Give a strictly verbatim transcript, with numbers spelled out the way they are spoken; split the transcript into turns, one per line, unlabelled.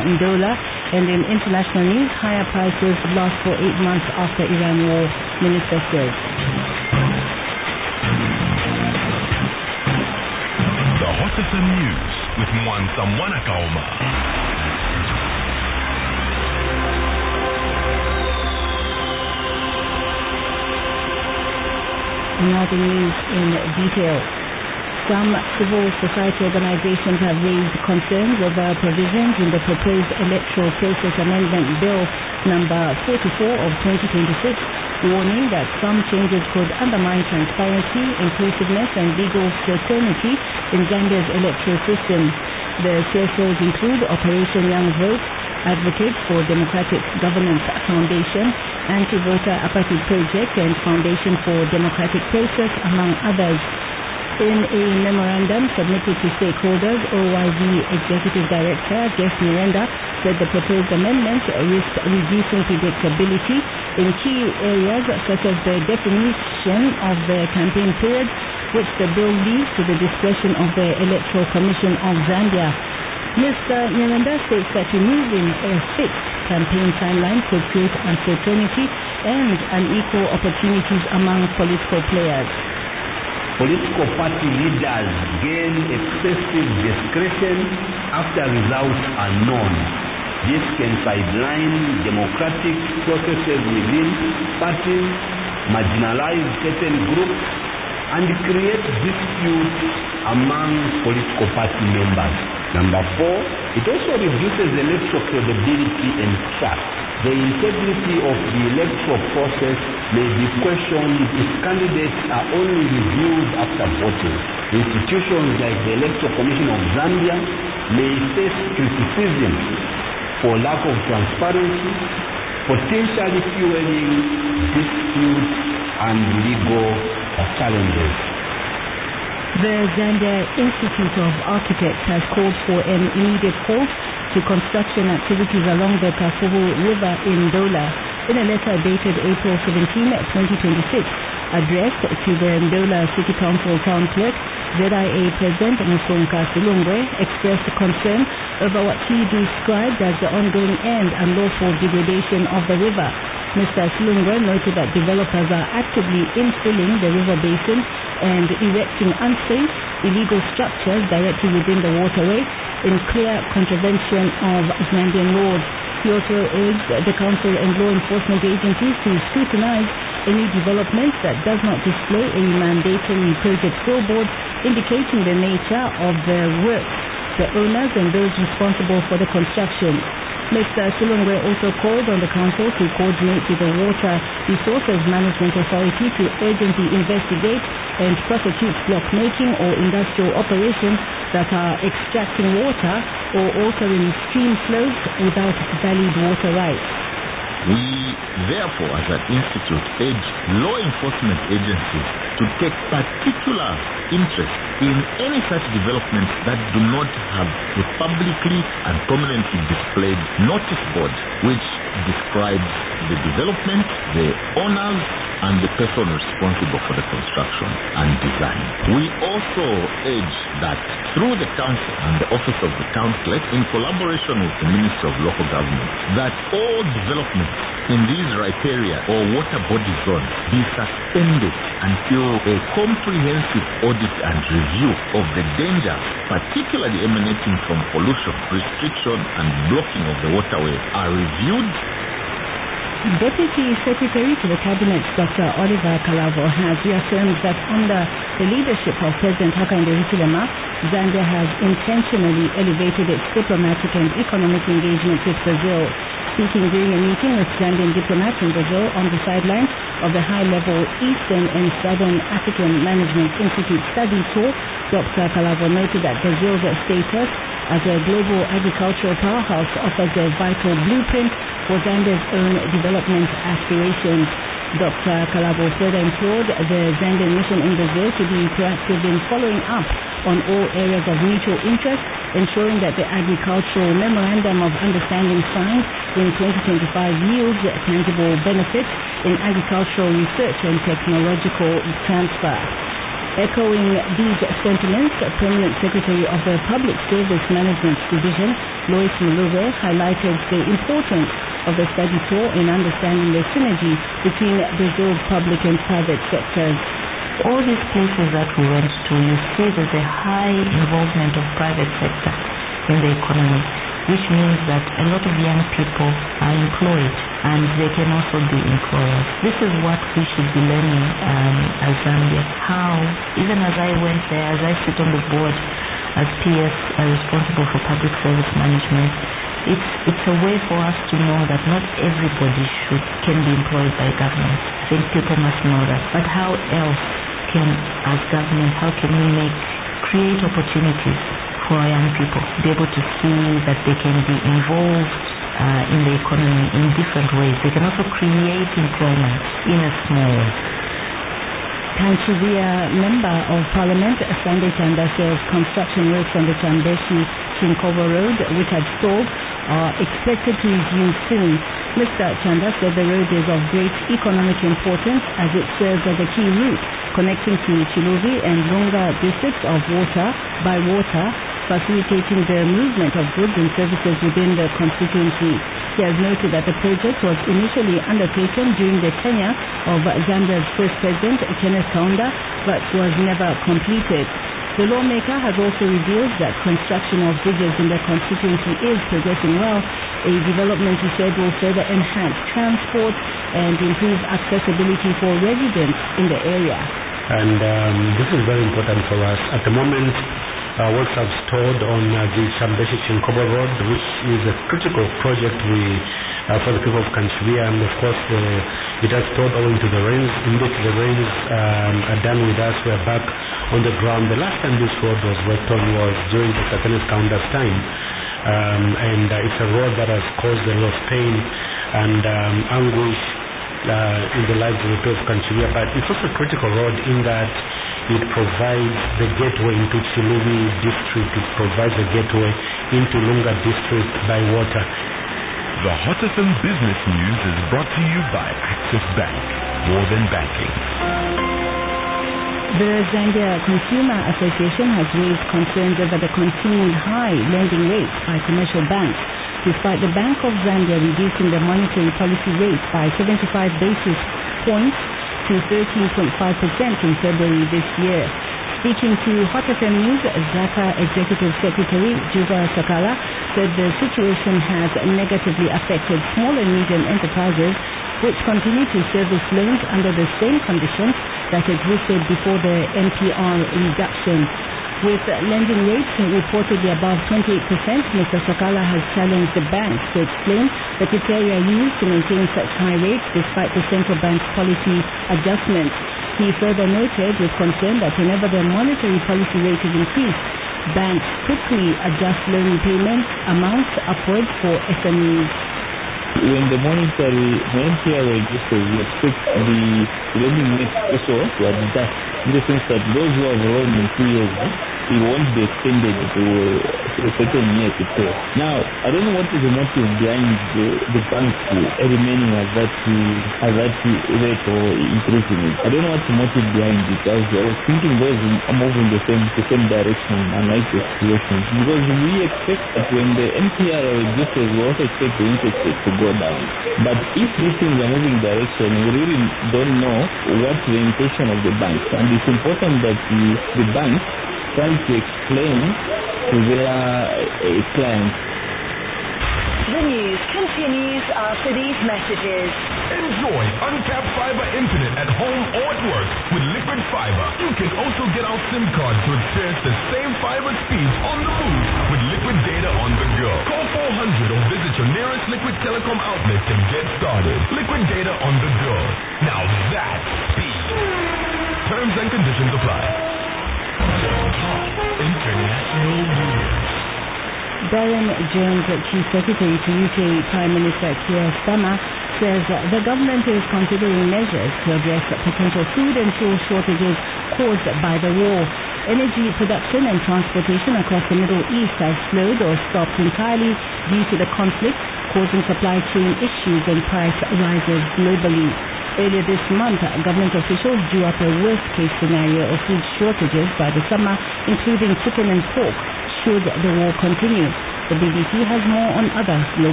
Ndola. And in international news, higher prices last for eight months after Iran war, minister says.
The Hot F M News with Mwansa Mwanakaoma.
Now the news in detail. Some civil society organizations have raised concerns over provisions in the proposed Electoral Process Amendment Bill number forty-four of twenty twenty-six, warning that some changes could undermine transparency, inclusiveness and legal certainty in Zambia's electoral system. The C S Os include Operation Young Vote, Advocates for Democratic Governance Foundation, Anti-Voter Apathy Project and Foundation for Democratic Process, among others. In a memorandum submitted to stakeholders, O Y V Executive Director Jeff Miranda said the proposed amendment risks reducing predictability in key areas such as the definition of the campaign period, which the bill leaves to the discretion of the Electoral Commission of Zambia. Mister Miranda states that removing a fixed campaign timeline could create uncertainty and unequal opportunities among political players.
Political party leaders gain excessive discretion after results are known. This can sideline democratic processes within parties, marginalize certain groups, and create disputes among political party members. Number four, it also reduces electoral credibility and trust. The integrity of the electoral process may be questioned if candidates are only reviewed after voting. Institutions like the Electoral Commission of Zambia may face criticism for lack of transparency, potentially fueling disputes and legal challenges.
The Zambia Institute of Architects has called for an immediate halt to construction activities along the Kafubu River in Ndola. In a letter dated April seventeenth, twenty twenty-six, addressed to the Ndola City Council Town Clerk, Z I A President Musonka Silungwe expressed concern over what he described as the ongoing and unlawful degradation of the river. Mister Silungwe noted that developers are actively infilling the river basin and erecting unsafe, illegal structures directly within the waterway in clear contravention of Zambian laws. He also urged the council and law enforcement agencies to scrutinize any development that does not display a mandatory project scoreboard indicating the nature of the work, the owners and those responsible for the construction. Mister Silungwe also called on the council to coordinate with the Water Resources Management Authority to urgently investigate and prosecute block-making or industrial operations that are extracting water or altering stream flows without valid water rights.
We, therefore, as an institute, urge law enforcement agencies to take particular interest in any such developments that do not have a publicly and prominently displayed notice board which describes the development, the owners, and the person responsible for the construction and design. We also urge that through the Council and the Office of the Town Clerk, in collaboration with the Ministry of Local Government, that all developments in these riparian or water body zones be suspended until a comprehensive audit and review of the danger, particularly emanating from pollution, restriction, and blocking of the waterway, are reviewed.
Deputy Secretary to the Cabinet, Doctor Oliver Kalavo, has reaffirmed that under the leadership of President Hakainde Hichilema, Zambia has intentionally elevated its diplomatic and economic engagement with Brazil. Speaking during a meeting with Zambian diplomats in Brazil on the sidelines of the high-level Eastern and Southern African Management Institute study tour, Doctor Kalavo noted that Brazil's status as a global agricultural powerhouse offers a vital blueprint for Zambia's own development aspirations. Doctor Kalavo further implored the Zambian mission in Brazil to be proactive in following up on all areas of mutual interest, ensuring that the agricultural memorandum of understanding signed in twenty twenty-five yields tangible benefits in agricultural research and technological transfer. Echoing these sentiments, Permanent Secretary of the Public Service Management Division, Lois Mulube highlighted the importance of the study tour in understanding the synergy between Brazil's public and private sectors.
All these places that we went to, you see there's a high involvement of private sector in the economy, which means that a lot of young people are employed and they can also be employers. This is what we should be learning um, as Zambia. How, even as I went there, as I sit on the board as P S uh, responsible for public service management, it's it's a way for us to know that not everybody should can be employed by government. I think people must know that. But how else can, as government, how can we make create opportunities for our young people, be able to see that they can be involved uh, in the economy in different ways. They can also create employment in a small way.
Panchivia Member of Parliament Sunday Chanda says construction works on the Chambeshi-Chinkobo Road, which had stalled, are expected to resume soon. Mister Chanda said the road is of great economic importance as it serves as a key route connecting to Chiluvi and Lunga districts of water by water, facilitating the movement of goods and services within the constituency. He has noted that the project was initially undertaken during the tenure of Zambia's first president, Kenneth Kaunda, but was never completed. The lawmaker has also revealed that construction of bridges in the constituency is progressing well, a development he said will further enhance transport and improve accessibility for residents in the area.
And um, this is very important for us. At the moment, Uh, works have stalled on uh, the Chambeshi-Chinkobo Road, which is a critical project we, uh, for the people of Kanchivia, and of course uh, it has stalled owing to the rains. Indeed, the rains um, are done with us. We are back on the ground. The last time this road was worked on was during the Kenneth Kaunda's time, um, and uh, it's a road that has caused a lot of pain and um, anguish uh, in the lives of the people of Kanchivia, but it's also a critical road in that it provides the gateway into Chiluvi district. It provides a gateway into Lunga district by water.
The Hotatham Business News is brought to you by Access Bank. More than banking.
The Zambia Consumer Association has raised concerns over the continued high lending rates by commercial banks, despite the Bank of Zambia reducing the monetary policy rate by seventy-five basis points to thirteen point five percent in February this year. Speaking to Hot F M News, Zaka Executive Secretary Juba Sakala said the situation has negatively affected small and medium enterprises which continue to service loans under the same conditions that existed before the N P R reduction. With lending rates reportedly above twenty-eight percent, Mister Sakala has challenged the banks to explain the criteria used to maintain such high rates despite the central bank's policy adjustments. He further noted with concern that whenever the monetary policy rate is increased, banks quickly adjust loan repayment amounts upwards for S M Es.
When the monetary, the N P R registers, we expect the lending rate also to adjust, in the sense that those who have loaned in two years, it won't be extended to, to a certain year to pay. Now, I don't know what is the motive behind the, the bank remaining at that, at that rate or increasing it. I don't know what's the motive behind it. I was, I was thinking those are moving the same, the same direction, unlike the situation. Because we expect that when the N P R reduces, we also expect the interest rate to go down. But if these things are moving direction, we really don't know what's the intention of the bank. And it's important that the, the bank try to explain to their uh, clients.
The news continues after these messages.
Enjoy uncapped fiber internet at home or at work with Liquid Fiber. You can also get our SIM card to experience the same fiber speeds on the move with Liquid Data on the go. Call four hundred or visit your nearest Liquid Telecom outlet to get started. Liquid Data on the go. Now that's speed. Terms and conditions apply. Top International News.
Darren Jones, Chief Secretary to U K Prime Minister Keir Starmer, says the government is considering measures to address potential food and fuel shortages caused by the war. Energy production and transportation across the Middle East has slowed or stopped entirely due to the conflict, causing supply chain issues and price rises globally. Earlier this month, government officials drew up a worst-case scenario of food shortages by the summer, including chicken and pork, should the war continue. The B B C has more on other global